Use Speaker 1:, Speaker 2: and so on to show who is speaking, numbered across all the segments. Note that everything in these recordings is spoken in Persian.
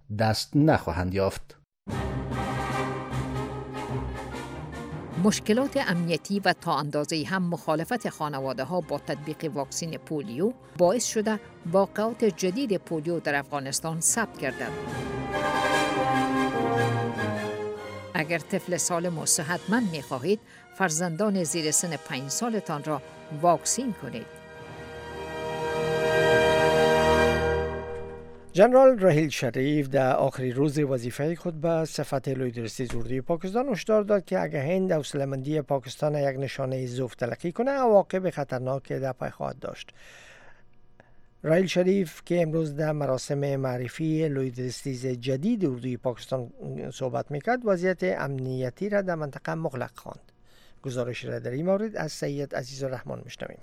Speaker 1: دست نخواهند یافت.
Speaker 2: مشکلات امنیتی و تا اندازه‌ای هم مخالفت خانواده‌ها با تطبیق واکسن پولیو باعث شده واقعات جدید پولیو در افغانستان ثبت گردد. اگر طفل سالم و صحتمند می‌خواهید، فرزندان زیر سن 5 سالتان را واکسین کنید.
Speaker 3: جنرال راحیل شریف در آخرین روز وظیفه خود به صفت لویدرستی اردوی پاکستان هشدار داد که اگر هند حوصله‌مندی پاکستان یک نشانه ضعف تلقی کنه، عواقب خطرناک در پی خواهد داشت. راحیل شریف که امروز در مراسم معرفی لویدرستی جدید اردوی پاکستان صحبت میکرد، وضعیت امنیتی را در منطقه مغلق خواند. گزارش را در این مورد از سید عزیزالرحمن میشنویم.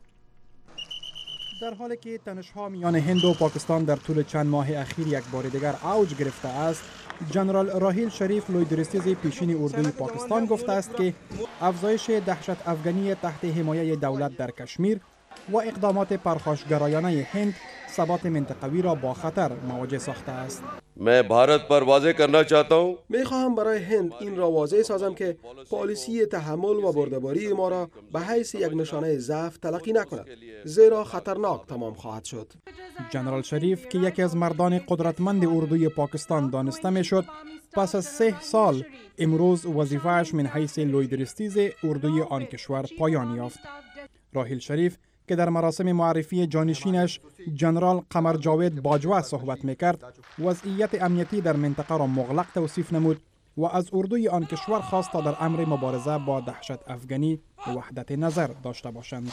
Speaker 4: در حالی که تنش‌ها میان هند و پاکستان در طول چند ماه اخیر یک بار دیگر اوج گرفته است، جنرال راحیل شریف لویدرستی پیشین اردوی پاکستان گفته است که افزایش دهشت افغانی تحت حمایت دولت در کشمیر و اقدامات پرخاشگرایانه هند ثبات منطقوی را با خطر مواجه ساخته است.
Speaker 5: मैं भारत पर वाज़ेह करना चाहता हूँ
Speaker 6: میخواهم برای هند این را واضح سازم که پالیسی تحمل و برده‌باری ما را به حیث یک نشانه ضعف تلقی نکند، زیرا خطرناک تمام خواهد شد.
Speaker 4: جنرال شریف که یکی از مردان قدرتمند اردوی پاکستان دانسته میشد، پس از 3 سال امروز وظیفه‌اش من حیث لویدرستیز اردوی آن کشور پایان یافت. راحیل شریف که در مراسم معرفی جانشینش جنرال قمر جاوید باجوه صحبت میکرد، وضعیت امنیتی در منطقه را مغلق توصیف نمود و از اردوی آن کشور خواست تا در امر مبارزه با دهشت افغانی وحدت نظر داشته باشند.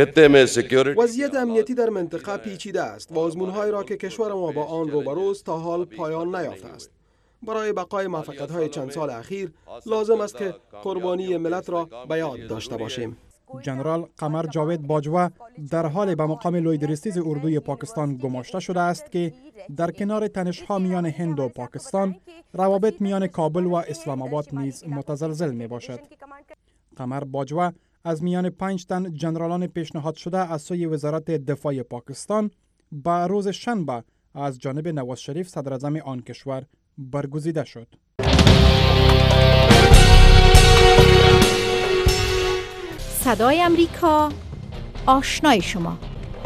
Speaker 6: وضعیت امنیتی در منطقه پیچیده است و آزمون‌هایی را که کشور ما با آن روبروست تا حال پایان نیافته است. برای بقای موفقیت‌های چند سال اخیر لازم است که قربانی ملت را به یاد داشته باشیم.
Speaker 4: جنرال قمر جاوید باجوه در حال به مقام لویدرستیز اردوی پاکستان گماشته شده است که در کنار تنش‌ها میان هند و پاکستان، روابط میان کابل و اسلام آباد نیز متزلزل می باشد. قمر باجوه از میان 5 تن جنرالان پیشنهاد شده از سوی وزارت دفاع پاکستان به روز شنبه از جانب نواز شریف صدر اعظم آن کشور برگزیده شد.
Speaker 7: صدای امریکا، آشنای شما.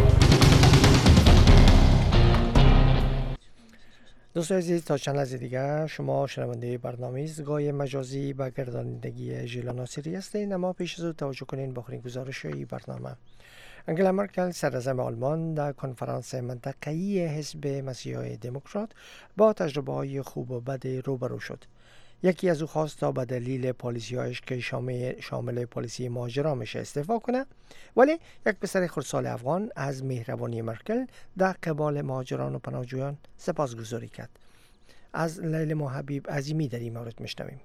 Speaker 3: دوستان عزیز، تا چند لحظه دیگر شما شنونده برنامه ایستگاه مجازی به گردانندگی ژیلا ناصری هستید. اما پیش از او توجه کنین به آخرین گزارش‌های برنامه. انگلا مرکل صدراعظم آلمان در کنفرانس منطقه‌ای حزب مسیحای دموکرات با تجربه‌های خوب و بد روبرو شد. یکی از او خواست تا به دلیل پالیسی‌هایش که شامل پالیسی مهاجران میشه استعفا کنه، ولی یک پسر خردسال افغان از مهربانی مرکل در قبال مهاجران و پناهجویان سپاسگزاری کرد. از لیلا حبیب عظیمی در این مورد میشنویم.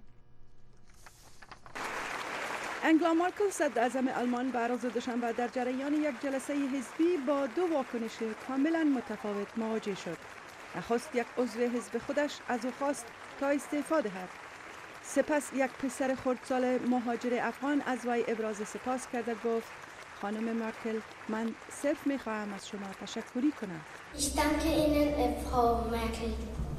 Speaker 8: انگلا مارکل صدراعظم آلمان به روز دوشنبه در جریان یک جلسه حزبی با 2 واکنش کاملا متفاوت مواجه شد. نخست یک عضو حزب خودش از او خواست تا استعفا دهد. سپس یک پسر خردسال مهاجر افغان از وی ابراز سپاس کرده گفت: خانم مارکل، من صرف میخواهم از شما تشکری کنم.
Speaker 9: Ich danke Ihnen, Frau Merkel.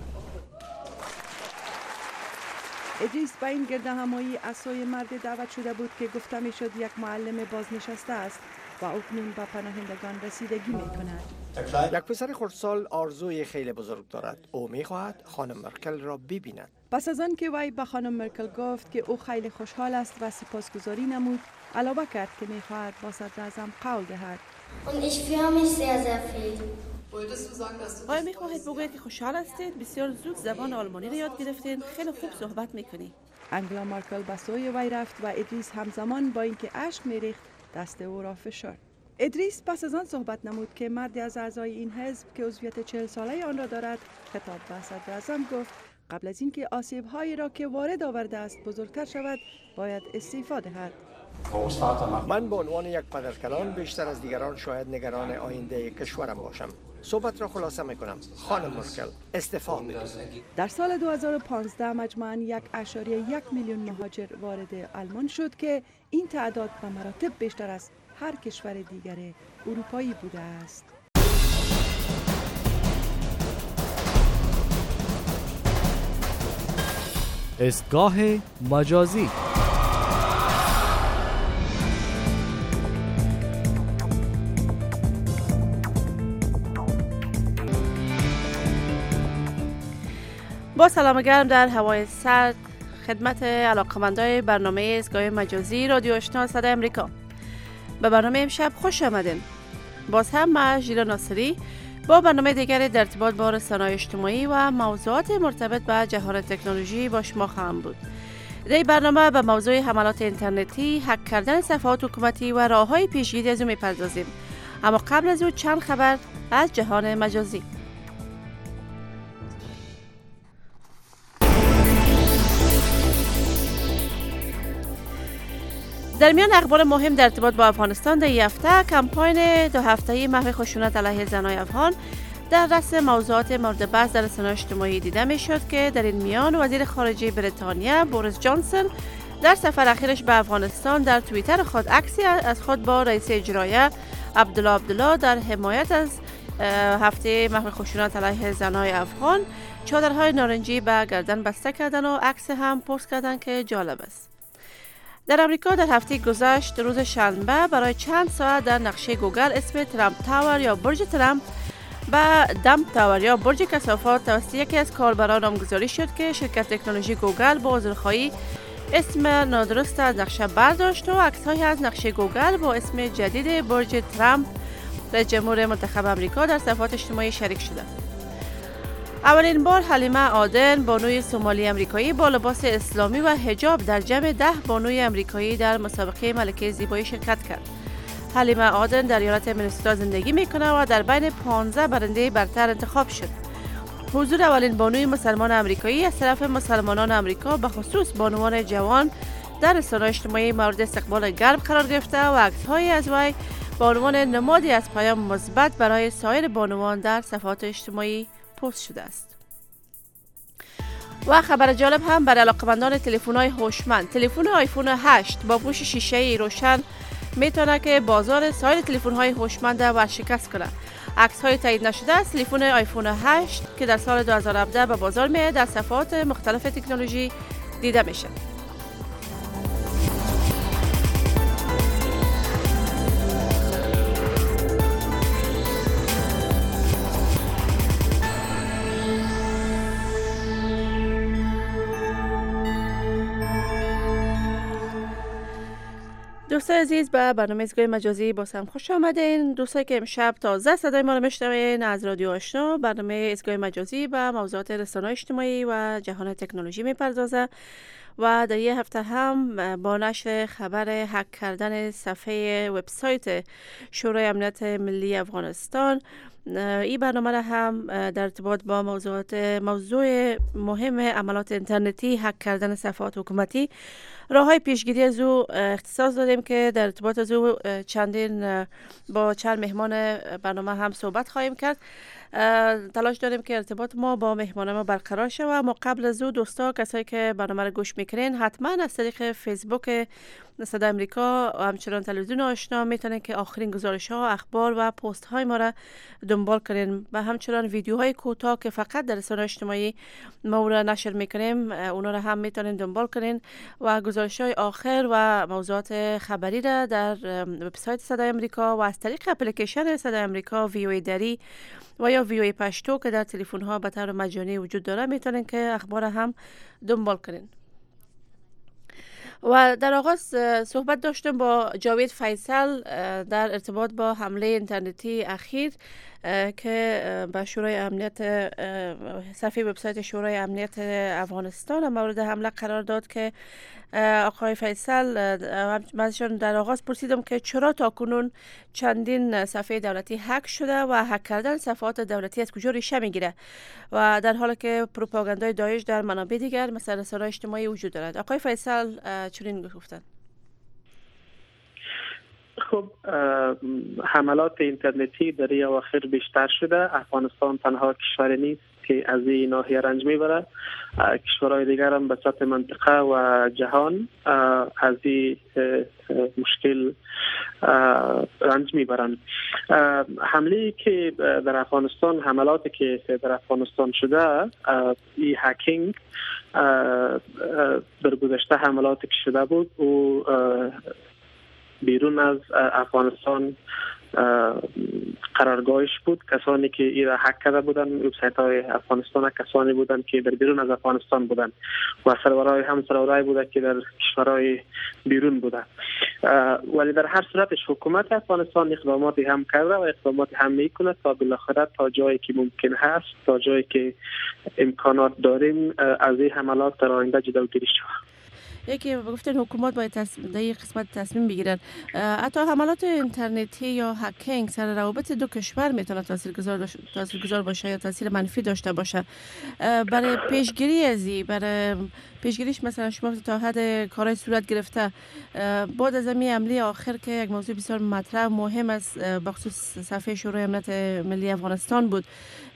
Speaker 8: ادریس به این گردهمایی از سوی مرد دعوت شده بود که گفته میشد یک معلم بازنشسته است و اکنون به پناهندگان رسیدگی میکند.
Speaker 3: یک پسر خردسال آرزوی خیلی بزرگ دارد. او میخواهد خانم مرکل را ببیند.
Speaker 8: پس از آن که وی به خانم مرکل گفت که او خیلی خوشحال است و سپاسگزاری نمود، علاوه کرد که میخواهد با صدراعظم قول دهد.
Speaker 9: Und ich freue mich sehr, sehr viel.
Speaker 10: آیا میخواهید بگویید که خوشحال هستید؟ بسیار زود زبان آلمانی را یاد گرفتین، خیلی خوب صحبت میکنی.
Speaker 8: انگلا مارکل به سوی وی رفت و ادریس همزمان با اینکه اشک میریخت دست او را فشرد. ادریس پس از آن صحبت نمود که مردی از اعضای این حزب که عضویت 40 ساله آن را دارد خطاب به صدراعظم گفت قبل از اینکه آسیب‌هایی را که وارد آورده است بزرگتر شود باید استعفا دهد.
Speaker 3: من به عنوان یک پدرکلان بیشتر از دیگران شاید نگران آینده کشورم باشم. صحبت را خلاصه میکنم. خانم مرکل، استعفا بدهید.
Speaker 8: در سال 2015 مجموعاً 1.1 میلیون مهاجر وارد آلمان شد که این تعداد به مراتب بیشتر از هر کشور دیگر اروپایی بوده است.
Speaker 11: ایستگاه مجازی.
Speaker 10: با سلام گرم در هوای سرد خدمت علاقمندای برنامه ایستگاه مجازی رادیو آشنا صدای امریکا. به برنامه امشب خوش آمدین. باز هم من ژیلا ناصری با برنامه دیگری در ارتباط با رسانه‌های اجتماعی و موضوعات مرتبط به جهان تکنولوژی با شما خواهم بود. در این برنامه به موضوع حملات اینترنتی، هک کردن صفحات حکومتی و راه‌های پیشگیری از اون می‌پردازیم. اما قبل از او چند خبر از جهان مجازی. در میان اخبار مهم در ارتباط با افغانستان در این هفته، کمپاین 2 هفته‌ای محو خشونت علیه زنان افغان در رأس موضوعات مورد بحث در رسانه‌های اجتماعی دیده می‌شد که در این میان وزیر خارجه بریتانیا بوریس جانسون در سفر اخیرش به افغانستان در توییتر خود عکسی از خود با رئیس اجرایی عبدالله در حمایت از هفته محو خشونت علیه زنان افغان چادرهای نارنجی به گردن بسته کردن و عکس هم پست کردن که جالب است. در امریکا در هفته گذشت روز شنبه برای چند ساعت در نقشه گوگل اسم ترامپ تاور یا برج ترامپ و دمپ تاور یا برج کثافات توسط یکی از کاربران نامگذاری شد که شرکت تکنولوژی گوگل با عذرخواهی اسم نادرست از نقشه برداشت و عکس‌هایی از نقشه گوگل با اسم جدید برج ترامپ رئیس جمهور منتخب امریکا در صفحات اجتماعی شریک شده. اولین بار حلیمه عادن بانوی سومالی امریکایی با لباس اسلامی و حجاب در جمع 10 بانوی امریکایی در مسابقه ملکه زیبایی شرکت کرد. حلیمه عادن در ایالت مینسوتا زندگی میکنه و در بین 15 برنده برتر انتخاب شد. حضور اولین بانوی مسلمان امریکایی از طرف مسلمانان امریکا به خصوص بانوان جوان در رسانه‌های اجتماعی مورد استقبال گرم قرار گرفته و عکس‌هایی از وی با عنوان نمادی از پیام مثبت برای سایر بانوان در صفحات اجتماعی پست شده است. و خبر جالب هم برای علاقمندان تلفن‌های هوشمند، تلفن آیفون 8 با پوش شیشه‌ای روشن میتونه که بازار سایر تلفن‌های هوشمند را ورشکست کنه. عکس‌های تایید نشده از تلفن آیفون 8 که در سال 2017 به بازار میاد در صفحات مختلف تکنولوژی دیده میشه. دوستای عزیز به برنامه ایستگاه مجازی باز هم خوش آمدین. دوستایی که امشب تازه صدای ما رو میشنوین از رادیو آشنا، برنامه ایستگاه مجازی به موضوعات رسانه‌های اجتماعی و جهان تکنولوژی میپردازه و در این هفته هم با نشر خبر هک کردن صفحه وبسایت شورای امنیت ملی افغانستان، این برنامه را هم در ارتباط با موضوع مهم عملات اینترنتی، هک کردن صفحات حکومتی، راه‌های پیشگیری از او اختصاص دادیم که در ارتباط از او با چند مهمان برنامه هم صحبت خواهیم کرد. تلاش داریم که ارتباط ما با مهمان ما برقرار شه و ما قبل از او دوستا کسایی که برنامه رو گوش میکنین حتما از طریق فیسبوک صدای امریکا و همچنان تلویزیون آشنا میتونن که آخرین گزارش ها، اخبار و پست های ما را دنبال کنین و همچنان ویدیوهای کوتاه که فقط در رسانه‌های اجتماعی ما را نشر میکنیم اونا را هم میتونین دنبال کنین و گزارش های آخر و موضوعات خبری را در وبسایت صدای امریکا و از طریق اپلیکیشن صدای امریکا وی دری و یا وی پشتو که در تلفن ها به طور مجانی وجود داره میتونین که اخبار هم دنبال کنین. و در آغاز صحبت داشتم با جاوید فیصل در ارتباط با حمله اینترنتی اخیر که به شورای امنیت، صفحه وبسایت شورای امنیت افغانستان مورد حمله قرار داد که آقای فیصل من در آغاز پرسیدم که چرا تاکنون چندین صفحه دولتی هک شده و هک کردن صفحات دولتی از کجا ریشه میگیره و در حالی که پروپاگاندای داعش در منابع دیگر مثل رسانه‌های اجتماعی وجود دارد. آقای فیصل چنین گفتند.
Speaker 12: خب حملات اینترنتی در این اواخر بیشتر شده. افغانستان تنها کشور نیست که از این ناحیه رنج میبره، کشورهای دیگر هم به سطح منطقه و جهان از این مشکل رنج میبرند. حمله که در افغانستان، حملاتی که در افغانستان شده، این هکینگ در گذشته حملاتی که شده بود و بیرون از افغانستان قرارگاهش بود. کسانی که این را هک کرده بودند، وبسایت های افغانستان کسانی بودند که در بیرون از افغانستان بودند و سرورهای هم سرورهای بوده که در کشورهای بیرون بوده. ولی در هر صورتش حکومت افغانستان اقداماتی هم کرده و اقداماتی هم میکنه تا بالاخره تا جایی که ممکن هست، تا جایی که امکانات داریم، از این حملات در آینده جلوگیری شود.
Speaker 10: یکی گفتن حکومت باید در این قسمت تصمیم بگیرن. حتی حملات اینترنتی یا هکینگ سر روابط دو کشور میتونه تاثیرگذار باشه یا تاثیر منفی داشته باشه. برای پیشگیری از این، برای پیشگیریش مثلا شما تا حد کارهای صورت گرفته بعد از این عملی آخر که یک موضوع بسیار مطرح مهم است بخصوص صفحه شورای امنیت ملی افغانستان بود،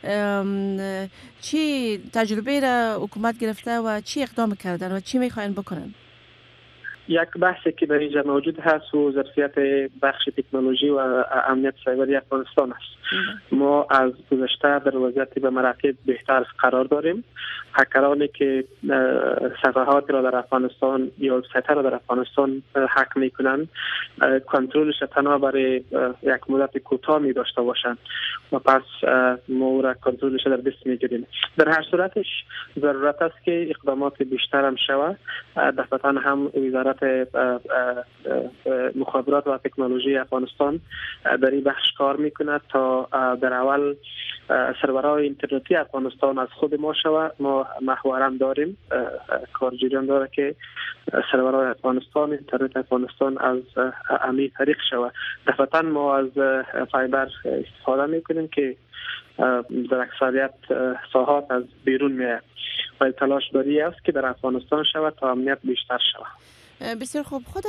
Speaker 10: چی تجربه را حکومت گرفته و چی اقدام کردن و چی میخواین بکنن؟
Speaker 12: یک بحثی که در اینجا موجود هست و ظرفیت بخش تکنولوژی و امنیت سایبری افغانستان است. ما از گذشته در وضعیت به مراتب بهتر قرار داریم. هکرانی که صفحات را در افغانستان یا وبسایت را در افغانستان هک میکنند، کنترلش تنها برای یک مدت کوتاه می داشته باشند و پس ما را کنترلش در دست میگیریم. در هر صورتش ضرورت است که اقدامات بیشتر هم شود. دفعتا هم وزارت مخابرات و تکنولوژی افغانستان در این بخش کار میکنه تا در اول سرورهای اینترنتی افغانستان از خود ما شود. ما محورا داریم، کارجویان داره که سرورهای افغانستان، اینترنت افغانستان از امی طریق شود. دفعتا ما از فایبر استفاده میکنیم که در اکثریت ساحات از بیرون میاد و تلاش داری است که در افغانستان شود تا امنیت بیشتر شود.
Speaker 10: بسیار خوب. خود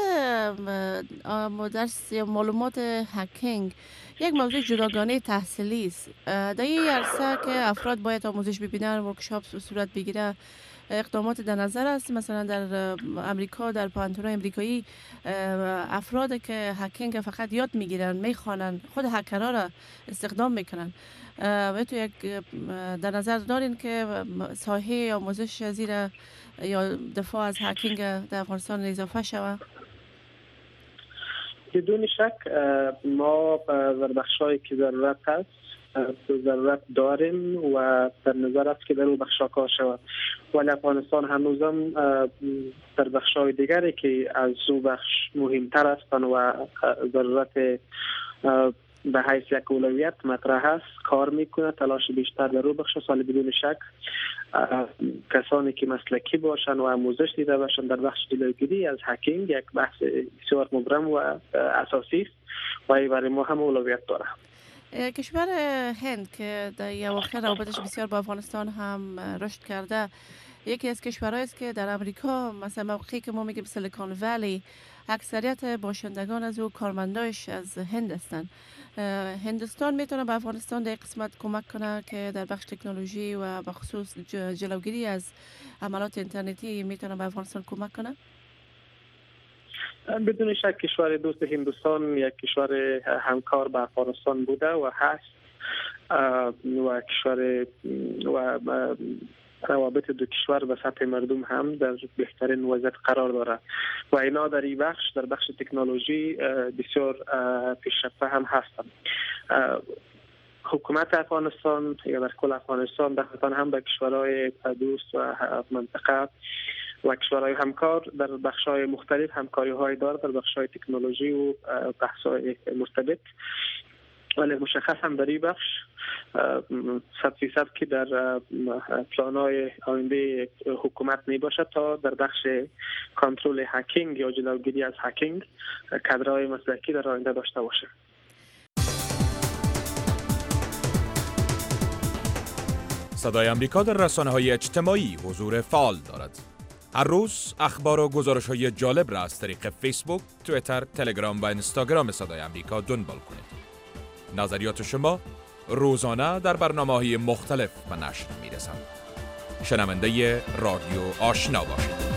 Speaker 10: درس یا معلومات هکینگ یک موضوع جداگانه تحصیلی است. در این عرصه که افراد باید آموزش ببینن، ورکشاپ صورت بگیره، اقدامات در نظر است. مثلا در امریکا، در پوهنتون‌های امریکایی افراد که هکینگ فقط یاد میگیرن، میخوانن، خود هکرها را استخدام میکنن. و تو یک در نظر دارین که ساحه آموزش زیر یا دفاع از هکینگ در افغانستان اضافه شود؟
Speaker 12: بدون شک ما در بخشایی که ضرورت هست ضرورت داریم و در نظر است که در اون بخشا کار شود. ولی افغانستان هنوزم در بخشای دیگری که از اون بخش مهمتر هستند و ضرورت به حیث یک اولویت مطرح است کار میکنه. تلاش بیشتر در اون بخش سال بدون شک کسانی که مسلکی باشن و آموزش دیده باشن در بخش جلوگیری از هکینگ یک بحث بسیار مبرم و اساسی است و این برای ما هم اولویت داره.
Speaker 10: کشور هند که در اواخر روابطش بسیار با افغانستان هم رشد کرده، یکی از کشورهایی است که در امریکا مثلا موقعی که ما میگیم سیلیکون ولی اکثریت باشندگان از او کارمنداش از هند هستند. هندستان میتونه به افغانستان در قسمت کمک کنه که در بخش تکنولوژی و به خصوص جلوگیری از حملات اینترنتی میتونه به افغانستان کمک کنه؟
Speaker 12: بدون شک کشور دوست هندوستان یک کشور همکار با افغانستان بوده و هست و کشور و روابط دو کشور به سطح مردم هم در بهترین وضعیت قرار داره و اینا در این بخش، در بخش تکنولوژی بسیار پیشرفته هم هستند. حکومت افغانستان یا در کل افغانستان دفعتاً هم به کشورهای دوست و منطقه و کشورهای همکار در بخش‌های مختلف همکاری‌های داره، در بخش‌های تکنولوژی و بحث‌های مرتبط. ولی مشخص هم در این بخش 100% که در پلان‌های آینده حکومت می باشد تا در بخش کنترل هکینگ یا جلوگیری از هکینگ کادرهای مسلکی در آینده داشته باشه.
Speaker 13: صدای آمریکا در رسانه‌های اجتماعی حضور فعال دارد. هر روز اخبار و گزارش‌های جالب را از طریق فیسبوک، توییتر، تلگرام و اینستاگرام صدای آمریکا دنبال کنید. نظریات شما روزانه در برنامه‌های مختلف به نشر می‌رسد. شنونده رادیو آشنا باشید.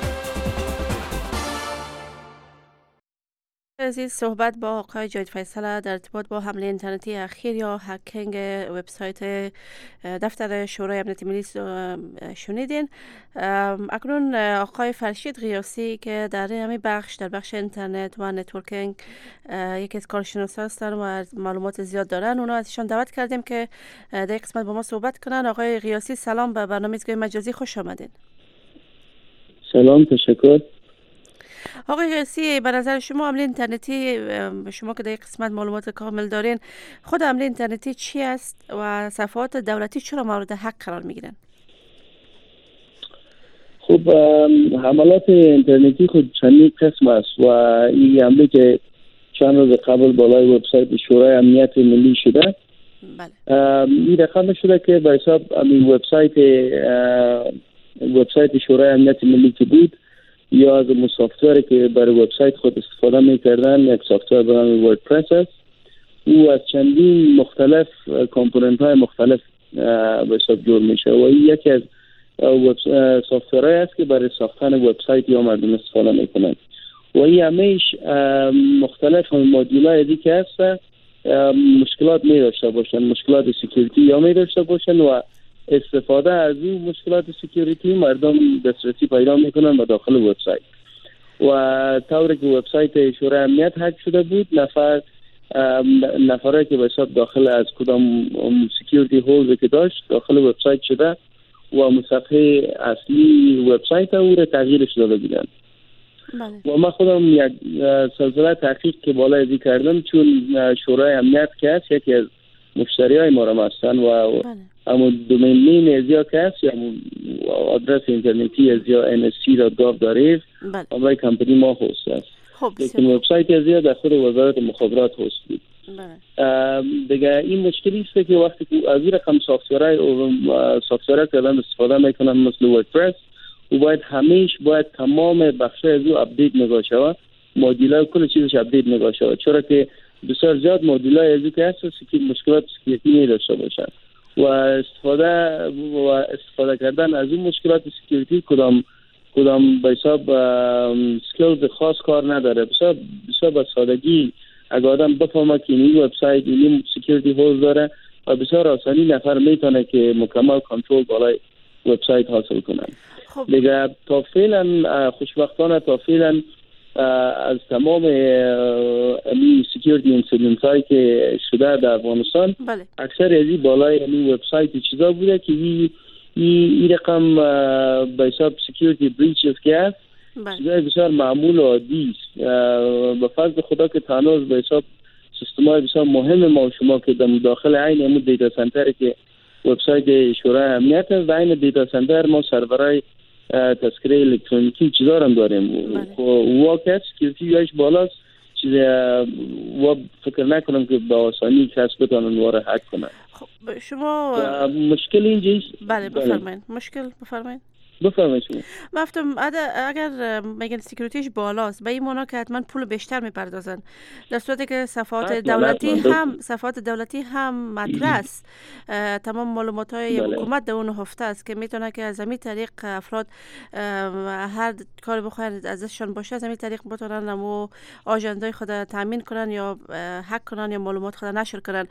Speaker 10: عزیز، صحبت با آقای جاوید فیصل در ارتباط با حمله اینترنتی اخیر یا هکینگ وبسایت دفتر شورای امنیت ملی شنیدین. اکنون آقای فرشید غیاسی که در همین در بخش اینترنت و نتورکینگ یکی از کارشناسان هستن و معلومات زیاد دارن، اونا ازشان دعوت کردیم که در این قسمت با ما صحبت کنن. آقای غیاسی سلام، به برنامه زگوی مجازی خوش آمدین.
Speaker 14: سلام، تشکر.
Speaker 10: آقای غیاسی، به نظر شما حمله اینترنتی، شما که در یک قسمت معلومات کامل دارین، خود حمله اینترنتی چی است و صفحات دولتی چرا مورد حق قرار میگیرن؟
Speaker 14: خب، حملات اینترنتی خود چندین قسم است و این حمله که چند روز قبل بالای وبسایت شورای امنیت ملی شده، این رقم شده که به حساب همین وبسایت شورای امنیت ملی که بود، یا از سافتوری که برای وبسایت خود استفاده میکردن، یک سافتور به نام وردپرس است. او از چندین مختلف کامپوننت های مختلف به حساب جور میشه و این یکی از سافتورهای است که برای ساختن وبسایت یا مردم استفاده میکنن و این همیش مختلف مدیولای دیگه هست، مشکلات می داشته باشن، مشکلات سکیوریتی یا می داشته باشن و استفاده از این مشکلات سکیوریتی مردم دسترسی پیدا میکنن به داخل وبسایت و طوری که وبسایت شورای امنیت هک شده بود، نفره که به حساب داخل از کدام سکیوریتی هولز که داشت داخل وبسایت شده و صفحه اصلی وبسایت او را تغییرش داده بودن. و من خودم یک سلسله تحقیق که بالای ازی کردم، چون شورای امنیت که هست یکی از مشتری های ما را هستن و اما دومین نیم از یا که هست یا آدرس اینترنتی از یا nsc.gov.av برای کمپنی ما هست است. لیکن وبسایت از یا در خود وزارت مخابرات هست بود. دیگه این مشکلی است که وقتی که از این رقم سافتورهای که دارن استفاده میکنن مثل وردپرس، و باید تمام بخش از او اپدیت نگاه شود، مدیولای کل چیزش اپدیت نگاه شود، چرا که بسیار زیاد مدیولای از او که هست که مشکلات سکیوریتی نداشته باشن و استفاده کردن از این مشکلات سکیوریتی کدام به حساب سکیلز خاص کار نداره. بسیار با سادگی اگر آدم بفهمه که این وبسایت این سکیوریتی هولز داره و بسیار آسانی نفر میتونه که مکمل کنترل بالای وبسایت حاصل کنه. دیگه تا فعلا خوشبختانه از تمام امی سکیوریتی اینسیدنت هایی که شده در افغانستان، اکثر از این بالای امی وبسایت چیزا بوده که این رقم به حساب سکیوریتی بریچز که هست چیزای بسیار معمول و عادی است. به فضل خدا که تنوز به حساب سیستم های بسیار مهم ما و شما که داخل عین امون دیتا سنتر که وبسایت شورای امنیت است، در این دیتا سنتر ما سرورهای تذکره الکترونیکی چیزا هم داریم و واقعا سکیوریتی یاش بالاست، چیز و فکر نکنم که با آسانی کس بتونن واره هک کنن.
Speaker 10: خب شما
Speaker 14: مشکل اینجاست.
Speaker 10: بله بفرمایید. بفرمایید
Speaker 14: شما.
Speaker 10: مفتم اگر میگن سکیوریتیش بالاست، به این معنا که حتما پول بیشتر میپردازن، در صورتی که صفحات دولتی هم مطرح است. تمام معلومات های حکومت در اون هفته است که میتونه که از همین طریق افراد هر کاری بخواهند ازشان باشه از همین طریق بتونن و آژاندای خود تامین کنن یا هک کنن یا معلومات خود نشر کنن.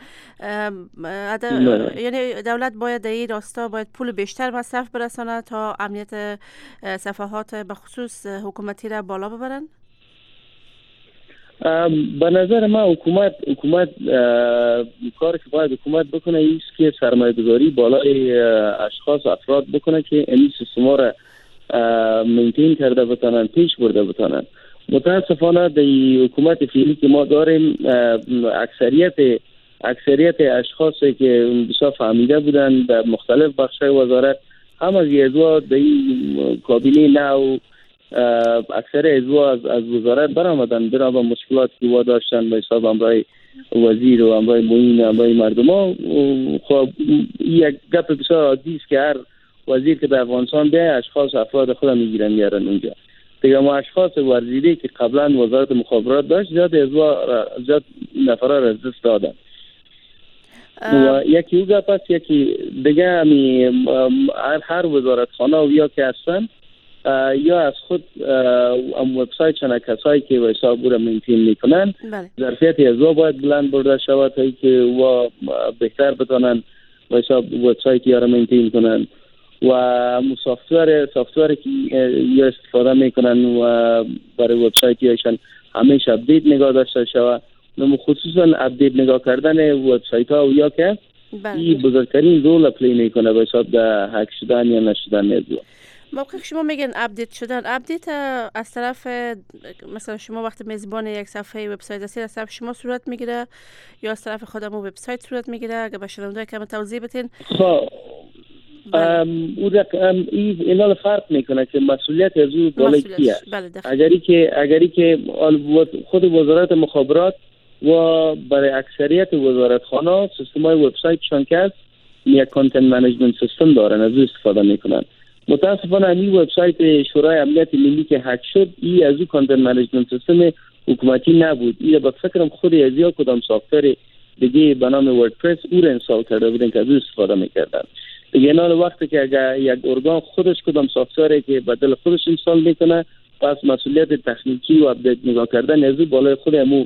Speaker 10: یعنی دولت باید در این راستا باید پول بیشتر مصرف برسانه تا امنیت صفحات به خصوص حکومتی را بالا ببرن؟
Speaker 14: به نظر من حکومت کاری که باید حکومت بکنه ایست که سرمایه گذاری بالای اشخاص افراد بکنه که این سیستم ها را مینتین کرده بتانن، پیش برده بتانن. متاسفانه در حکومت فعلی که ما داریم اکثریت اشخاصی که بسیار فهمیده بودن در مختلف بخش‌های وزارت هم از یزوا در این کابینه نو اکثر یزوا از وزارت برآمدن برای مشکلات که وا داشتن به حساب امرای وزیر و امرای معین امرای مردم ها. خب یک گپ بسیار عادی است که هر وزیر که در افغانستان بیای اشخاص افراد خود میگیرن میارن اونجا. دیگه ما اشخاص ورزیده که قبلا وزارت مخابرات داشت زیاد نفرا را از دست دادن. و یکی او گپ است، یکی دیگه هر وزارتخانه و یا که هستن یا از خود وبسایت چنه کسایی که حساب رو مینتین میکنن ظرفیت از باید بلند برده شود تا که و بهتر بتونن حساب وبسایت یا رو مینتین کنن و سافتوری که یا استفاده میکنن و برای وبسایت یاشان همیشه اپدیت نگاه داشته شود. خصوصا اپدیت نگاه کردن وبسایت ها و یا که این بزرگترین رول پلی میکنه به حساب در هک شدن یا نشدن موضوع.
Speaker 10: موقع شما میگن اپدیت شدن، اپدیت از طرف مثلا شما وقتی میزبان یک صفحه وبسایت هستید از طرف شما صورت میگیره یا از طرف خودمون وبسایت صورت میگیره؟ اگه به شنونده‌ها کم توضیح بدین.
Speaker 14: اینا فرق میکنه که مسئولیت از او بالای کیه. اگری که خود وزارت مخابرات و برای اکثریت وزارتخانه سیستم‌های وبسایتشان که هست یک کانتنت منیجمنت سیستم دارن، از او استفاده میکنن. متاسفانه این وبسایت شورای امنیت ملی که هک شد این از او کانتنت منیجمنت سیستم حکومتی نبود. این به فکرم خود از یا کدام سافتور دیگه به نام وردپرس او را انستال کرده بودن که از او استفاده میکردن. دیگه نه وقتی که اگر یک ارگان خودش کدام سافتوری که بدل خودش انستال میکنه پس مسئولیت تکنیکی و اپدیت نگاه کردن از او بالای خود همو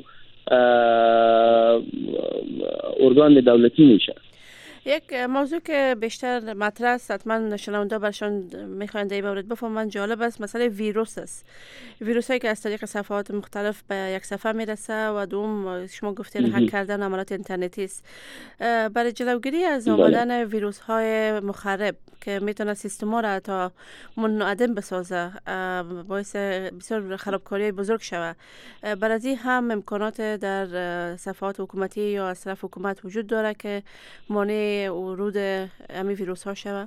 Speaker 14: ارگان دولتی میشه.
Speaker 10: یک موضوع که بیشتر مطرح است، حتما شنونده برشان میخواین در این مورد بفهمن، جالب است، مسئله ویروس است. ویروس هایی که از طریق صفحات مختلف به یک صفحه میرسه و دوم شما گفتین هک کردن عملات اینترنتی است. برای جلوگیری از آمدن ویروس های مخرب که میتونه سیستما را تا منعدم بسازه، باعث بسیار خرابکاری بزرگ شود، برای هم امکانات در صفحات حکومتی یا از طرف حکومت وجود داره که مانع ورود همین ویروس ها شود؟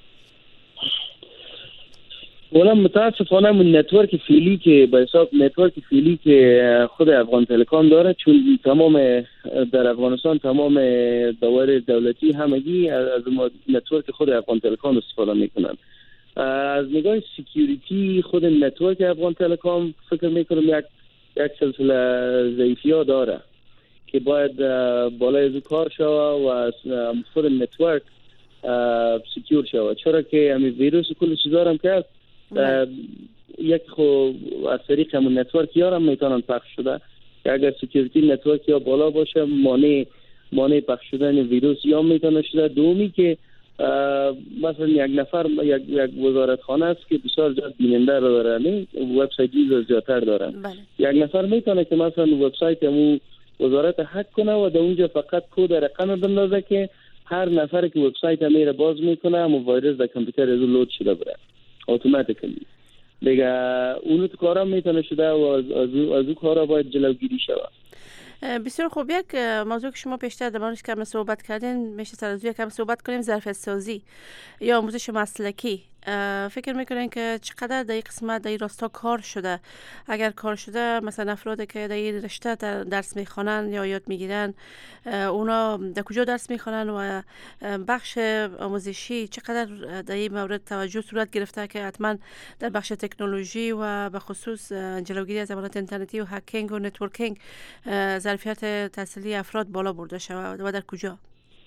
Speaker 14: ولی متاسفانه من نتورک فعلی که به حساب نتورک فعلی که خود افغان تلکام داره، چون تمام در افغانستان تمام دوائر دولتی همگی از نتورک خود افغان تلکام استفاده میکنن. از نگاه سکیوریتی خود نتورک افغان تلکام فکر میکنم یک سلسله ضعیفی‌ها داره که باید بالای از کار شود و از خود نتورک سکیور شود، چرا که همین ویروس کل چیزا هم که یک خو از طریق همون نتورک یا هم میتونن پخش شده که اگر سکیوریتی نتورک یا بالا باشه مانع پخش شدن ویروس یا میتونه شده. دومی که مثلا یک نفر یک وزارتخانه است که بسیار زیاد بیننده رو داره، نه وبسایتی زیادتر داره، یک نفر میتونه که مثلا وبسایت همون وزارت هک کنه و در اونجا فقط کد رقم بندازه که هر نفر که وبسایت میره باز میکنه همون ویروس در کامپیوتر از لود شده بره اتوماتیکلی دیگه اون تو کارا میتونه شده و از اون کارا باید جلوگیری شود.
Speaker 10: بسیار خوب. یک موضوع که شما پیشتر در موردش کم صحبت کردین، میشه سر از کم صحبت کنیم، ظرفیت سازی یا آموزش مسلکی. فکر میکنین که چقدر در این قسمت در این راستا کار شده؟ اگر کار شده مثلا افرادی که در این رشته درس میخوانن یا یاد میگیرن اونا در کجا درس میخوانن و بخش آموزشی چقدر در این مورد توجه صورت گرفته که حتما در بخش تکنولوژی و به خصوص جلوگیری از عملات اینترنتی و هکینگ و نتورکینگ ظرفیت تحصیلی افراد بالا برده شود و در کجا؟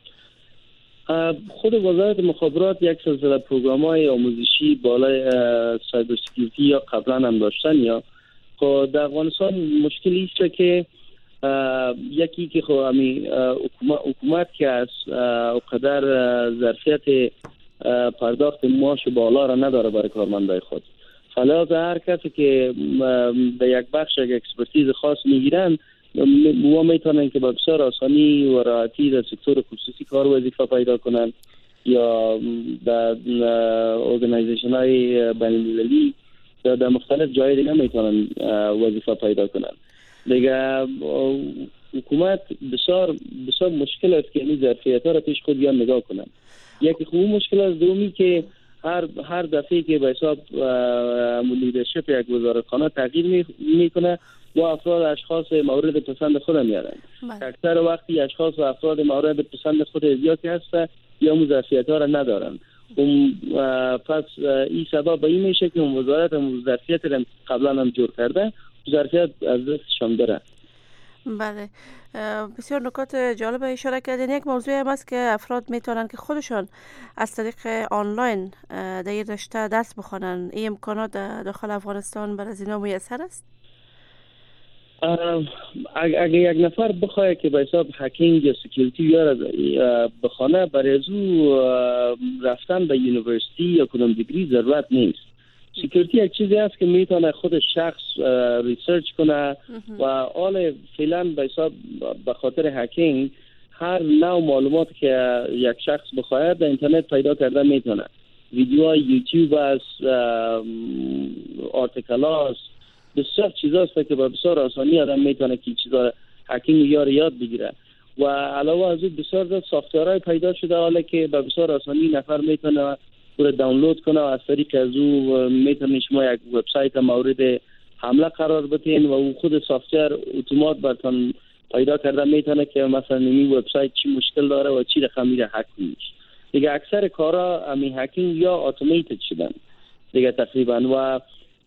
Speaker 14: خود وزارت مخابرات یک سلسله پروگرام‌های آموزشی بالای سایبر سکیوریتی یا قبلا هم داشتن یا خب در افغانستان مشکلی است که یکی که خب حکومت که از قدر ظرفیت پرداخت معاش بالا را نداره برای کارمندای خود، فلذا هر کسی که به یک بخش یک اکسپرتیز خاص میگیرن و میتونن که با بسیار آسانی و راحتی در سکتور خصوصی کار وظیفه پیدا کنن یا در ارگانایزیشن های بین المللی یا در مختلف جای دیگه میتونن وظیفه پیدا کنن. دیگه حکومت بسیار مشکل است که این ظرفیت ها را پیش خود بیان نگاه کنن. یکی خوب مشکل است، دومی که هر دفعه که به حساب لیدرشپ یک وزارتخانه تغییر میکنه و افراد اشخاص مورد پسند خود میارن. اکثر وقتی اشخاص و افراد مورد پسند خود زیادی هسته یا ظرفیت ها را ندارن. پس این سبب به این میشه که وزارت ظرفیت را قبلا هم جور کرده، ظرفیت از دستشان بره.
Speaker 10: بله، بسیار نکات جالب اشاره کردین. یک موضوع هم است که افراد میتونن که خودشان از طریق آنلاین در این رشته درس بخونن. این امکانات داخل افغانستان برای از اینا میسر است؟
Speaker 14: اگه یک نفر بخواه که به حساب هکینگ یا سکیوریتی بیاره بخونه، برای از او رفتن به یونیورسیتی یا کدام دیگری ضرورت نیست. سکیوریتی یک چیزی است که میتونه خود شخص ریسرچ کنه و حال فعلا به حساب به خاطر هکینگ هر نوع معلومات که یک شخص بخواهد در اینترنت پیدا کرده میتونه. ویدیوهای یوتیوب است، آرتیکل است، بسیار چیزا است که به بسیار آسانی آدم میتونه که چیزا هکینگ یاد بگیره. و علاوه از این بسیار زیاد سافتورهای پیدا شده حالا که به بسیار آسانی نفر میتونه رو دانلود کنه و از طریق از او میتونه شما یک وبسایت مورد حمله قرار بدین و او خود سافتور اتومات براتون پیدا کرده میتونه که مثلا این وبسایت چی مشکل داره و چی رقمی را هک کنه. دیگه اکثر کارا همین هکینگ یا اتوماتد شدن دیگه تقریبا، و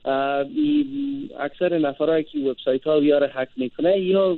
Speaker 14: اکثر نفرایی که وبسایت ها یا را هک میکنه یا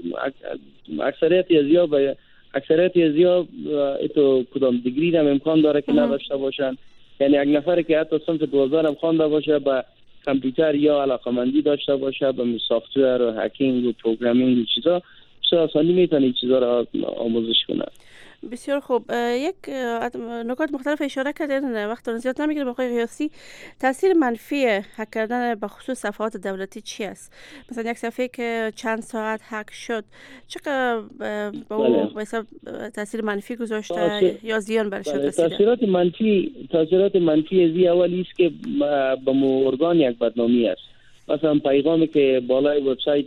Speaker 14: اکثریت از یا اتو کدام دیگری هم امکان داره که نداشته باشن. یعنی یک نفر که حتی صنف 2000 هم خوانده باشه، با کامپیوتر یا علاقمندی داشته باشه به سافتور و هکینگ و پروگرامینگ و چیزا، بسیار آسانی میتونه این چیزا را آموزش کنه.
Speaker 10: بسیار خوب. یک نکات مختلف اشاره کردین، وقت زیاد نمیگیره. آقای قیاسی، تاثیر منفی هک کردن به خصوص صفحات دولتی چی است؟ مثلا یک صفحه که چند ساعت هک شد چقدر به او تاثیر منفی گذاشته یا زیان برشون رسیده؟
Speaker 14: تاثیرات منفی از اولی است که به ارگان یک بدنامی است. مثلا پیغامی که بالای وبسایت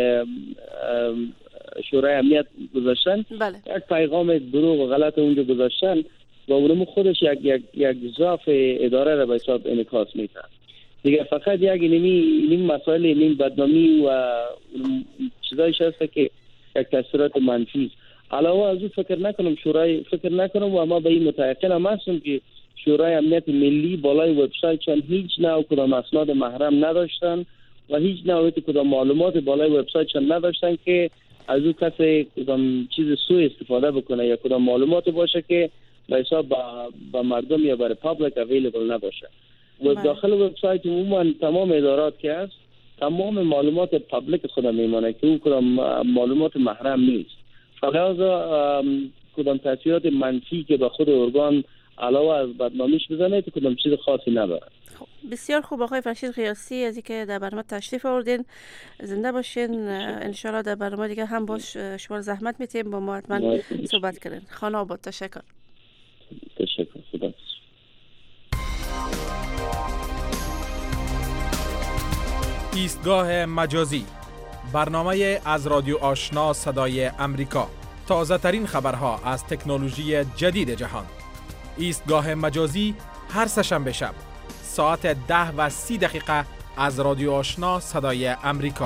Speaker 14: شورای امنیت گذاشتن، یک پیغام دروغ و غلط اونجا گذاشتن و اونم خودش یک ضعف اداره را به حساب انعکاس میده. دیگه فقط یک این مسائل این بدنامی و چیزایش هست که یک تاثیرات منفی است. علاوه از اون فکر نکنم و ما به این متأکدم هستم که شورای امنیت ملی بالای وبسایتشان هیچ نوع کدام اسناد محرم نداشتن و هیچ نوع کدام معلومات بالای وبسایتشان نداشتن که از او کسی کدام چیز سوء استفاده بکنه یا کدام معلومات باشه که به حساب با مردم یا برای پابلیک اویلیبل نباشه. و داخل وبسایت عموما تمام ادارات که هست تمام معلومات پابلیک خود میمونه که او کدام معلومات محرم نیست. فقط کدام تاثیرات منفی که به خود ارگان علاوه از بدنامیش بزنه تو کدام چیز خاصی نداره.
Speaker 10: بسیار خوب آقای فرشید قیاسی، از اینکه در برنامه تشریف آوردین، زنده باشین. انشالله در برنامه دیگه هم باش شما زحمت میتیم با ما حتما صحبت کردین. خانه آباد. تشکر.
Speaker 14: خدا.
Speaker 13: ایستگاه مجازی، برنامه از رادیو آشنا صدای امریکا. تازه ترین خبرها از تکنولوژی جدید جهان. ایستگاه مجازی هر سه‌شنبه شب ساعت 10:30 از رادیو آشنا صدای امریکا.